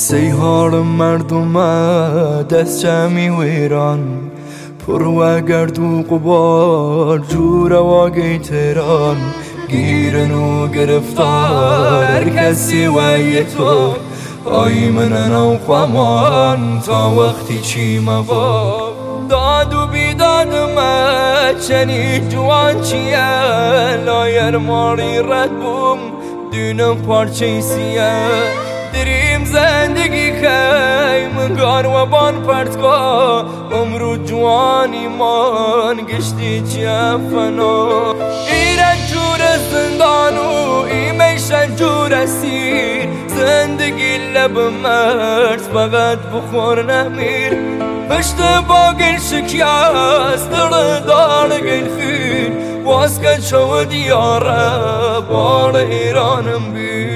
قصه حال مردم دست جمعی ویران پر و گرد و غبار جور واقعی تهران گیرن و گرفتار کسی و تو آی من و خوامان تا وقتی چی مبا داد و بیداد چنی جوان چیه لایر ماری رد بوم دونم پارچه سیه دریم زندگی که مگار و بان پرتگاه امرو جوانی مان گشتی چیه فنا ایران جور زندانو ایمیشن جور اسیر زندگی لب مرد فقط بخور نمیر پشت باگل شکیاست دل دار گل خیر باز که چو دیاره بار ایرانم بیر